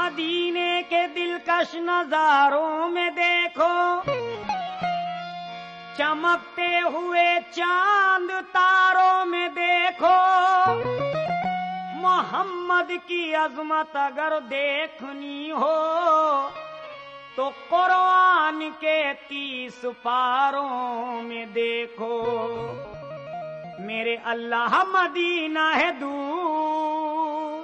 مدینے کے دلکش نظاروں میں دیکھو چمکتے ہوئے چاند تاروں میں دیکھو محمد کی عظمت اگر دیکھنی ہو تو قرآن کے 30 پاروں میں دیکھو میرے اللہ مدینہ ہے دور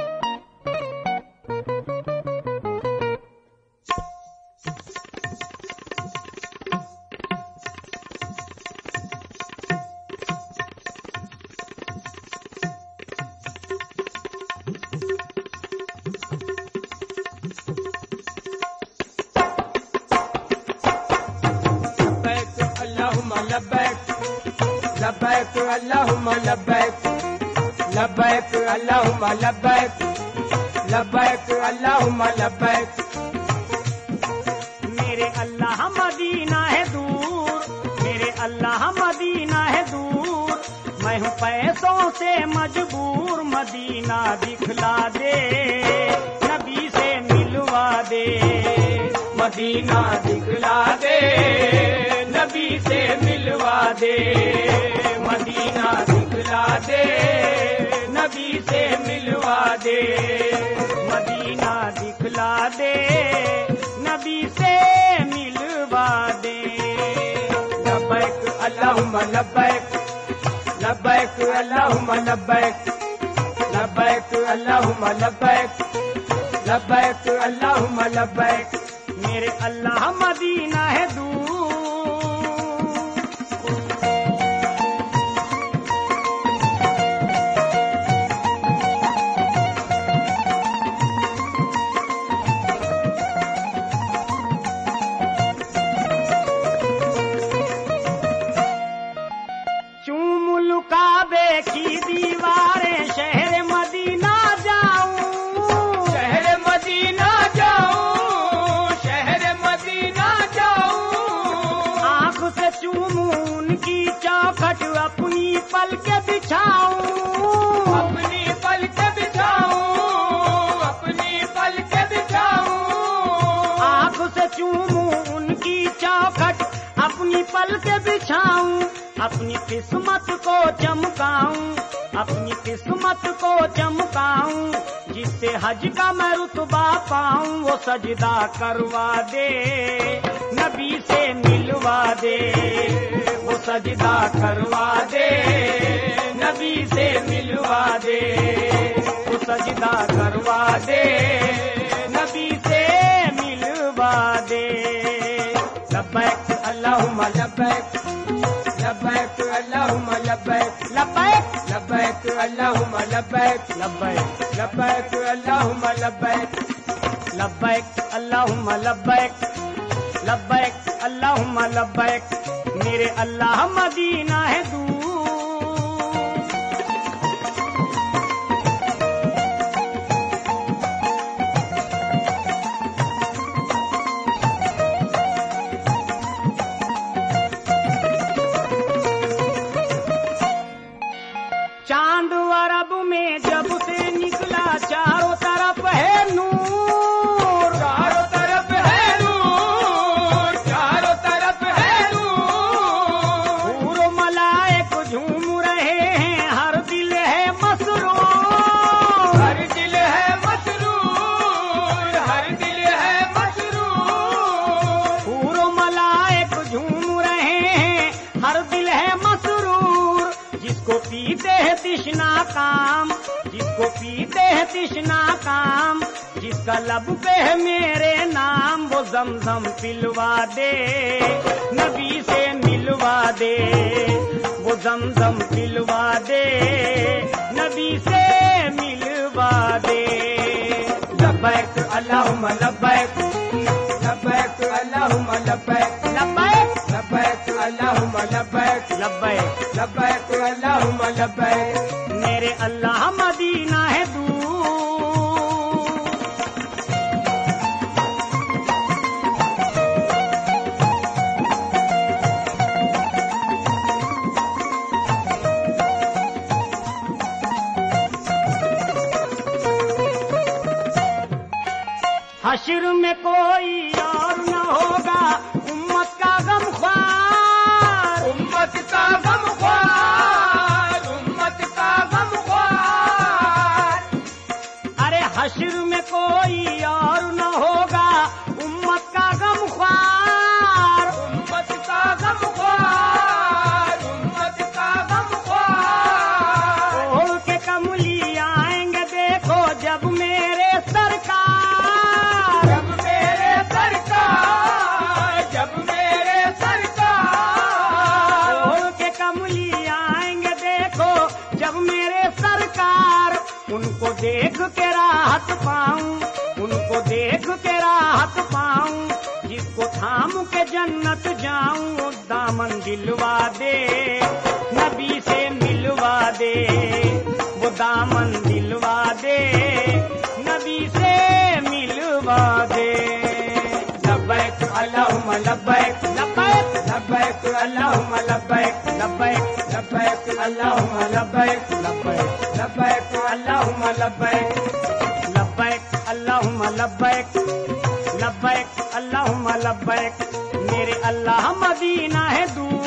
لبیک اللہم لبیک لبیک اللہم لبیک لبیک اللہم لبیک میرے اللہ مدینہ ہے دور میرے اللہ مدینہ ہے دور میں ہوں پیسوں سے مجبور مدینہ دکھلا دے نبی سے ملوا دے مدینہ دکھلا دے نبی سے ملوا دے مدینہ دکھلا دے نبی سے ملوا دے مدینہ دکھلا دے نبی سے ملوا دے لبیک اللہم لبیک لبیک اللہم لبیک لبیک اللہم لبیک لبیک اللہم لبیک میرے اللہ مدینہ ہے دور کعبے کی دیواریں شہر مدینہ جاؤں شہر مدینہ جاؤں شہر مدینہ جاؤں آنکھ سے چوموں ان کی چوکھٹ اپنی پل کے بچھاؤں اپنی پل کے بچھاؤں اپنی پل کے بچھاؤں آنکھ سے چوموں ان کی چوکھٹ اپنی پل کے بچھاؤں اپنی قسمت کو چمکاؤں اپنی قسمت کو چمکاؤں جس سے حج کا میں رتبہ پاؤں وہ سجدہ کروا دے نبی سے ملوا دے وہ سجدہ کروا دے نبی سے ملوا دے وہ سجدہ کروا دے نبی سے ملوا دے لبیک اللہم لبیک لبیک اللہم لبیک لبیک لبیک اللہم لبیک لبیک لبیک اللہم لبیک لبیک اللہم لبیک لبیک اللہم لبیک میرے اللہ مدینہ ہے دور چاند عرب میں جب سے نکلا چاروں طرف ہے نور چاروں طرف ہے نور چاروں طرف ہے نور حور و ملائک جھوم رہے ہیں ہر دل ہے مسرور ہر دل ہے مسرور ہر دل ہے مسرور حور و ملائک جھوم رہے ہیں ہر دل ہے مسرور جس کو پیتے ہیں تشنا کام جس کو پیتے ہیں تشنا کام جس کا لب پہ ہے میرے نام وہ زمزم پلوا دے نبی سے ملوا دے وہ زمزم پلوا دے نبی سے ملوا دے لبیک اللہم لبیک لبیک اللہم لبیک لبیک لبیک اللہم لبیک لبیک لبیک اللہم لبیک میرے اللہ مدینہ ہے دور حشر میں کوئی اور نہ ہوگا امت کا غمخوار، امت کا غمخوار، امت کا غمخوار، ارے حشر میں کوئی اور نہ ہوگا امت کا غمخوار، امت کا غمخوار، امت کا غمخوار، اوڑھ کے کملی آئیں گے دیکھو جب میرے سرکار، جب میرے سرکار، جب میرے سرکار، اوڑھ کے کملی آئیں گے دیکھو جب میرے سرکار، ان کو دیکھ کے راحت پاؤں، ان کو دیکھ کے راحت پاؤں، جس کو تھام کے جنت جاؤں، وہ دامن دلوا دے نبی سے ملوا دے، وہ دامن دلوا دے نبی سے ملوا دے۔ لبیک اللہم لبیک، لبیک لبیک اللہم لبیک، لبیک لبیک اللہم لبیک، لبیک لبیک اللہم لبیک، لبیک اللہم لبیک، لبیک اللہم لبیک، میرے اللہ مدینہ ہے دور،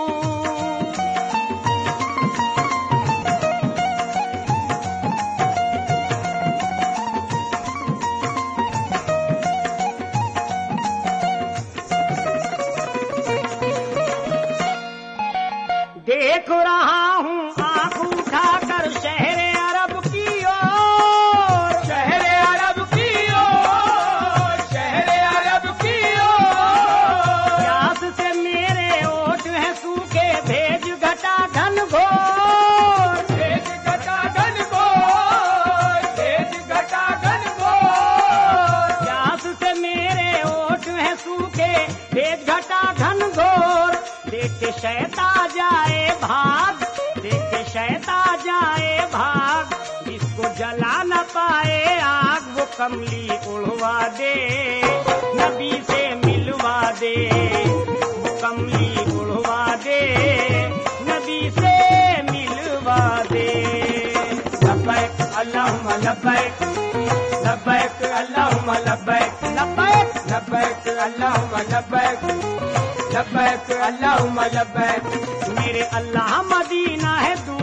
دیکھ رہا ہوں آنکھ اٹھا کر شہر عرب کی اور، شہر عرب کی اور، شہر عرب کی اور، پیاس سے میرے اوٹ ہیں سوکھے بھیج گھٹا گھن گھور، تیج گھٹا گھن گھور، تیج گھٹا گھن گھور، پیاس سے میرے اوٹ ہیں سوکھے بھیج گھٹا گھن گھور، دیکھ کے شیطان جائے بھاگ، دیکھ کے شیطان جائے بھاگ، جس کو جلا نہ پائے آگ وہ کملی اڑوا دے نبی سے ملوا دے، وہ کملی اڑوا دے نبی سے ملوا دے۔ لبیک اللہم لبیک، لبیک اللہم لبیک، لبیک لبیک اللہم لبیک، لبیک اللہم لبیک، میرے اللہ مدینہ ہے دور،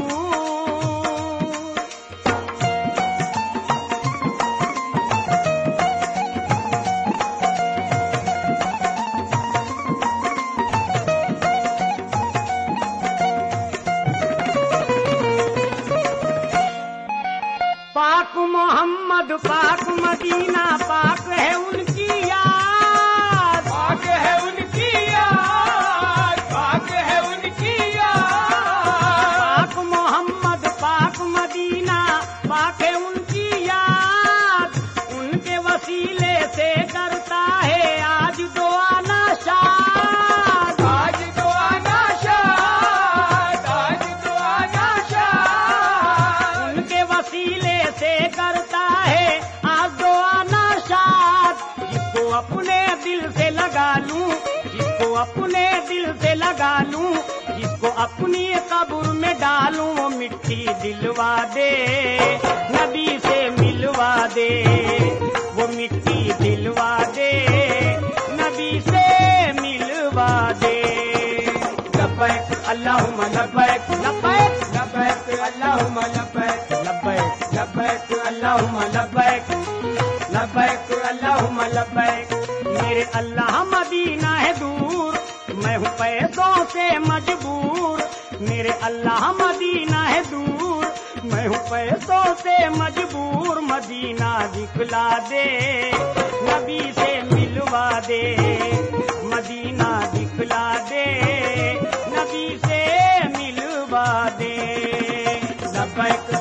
پاک محمد پاک مدینہ پاک ہے ان کی یاد، پاک ہے ان کی یاد، پاک ہے ان کی یاد، پاک محمد پاک مدینہ پاک ہے ان کی یاد، ان کے وسیلے سے کرتا ہے آج دعا ناشاد، آج دعا ناشاد، آج دعا ناشاد، ان کے وسیلے سے کرتا ہے آج دعا ناشاد، جس کو اپنے دل سے لگا لوں، جس کو اپنے دل سے لگا لوں، جس کو اپنی قبر میں ڈالوں، وہ مٹی دلوا دے نبی سے ملوا دے، وہ مٹی دلوا دے نبی سے ملوا دے۔ لبیک اللہم لبیک، لبیک لبیک اللہم لبیک، لبیک لبیک اللہم لبیک، لبیک اللہم لبیک، میرے اللہ مدینہ ہے دور، میں ہوں پیسوں سے مجبور، میرے اللہ مدینہ ہے دور، میں ہوں پیسوں سے مجبور، مدینہ دکھلا دے نبی سے ملوا دے، مدینہ دکھلا دے نبی سے ملوا دے۔ لبیک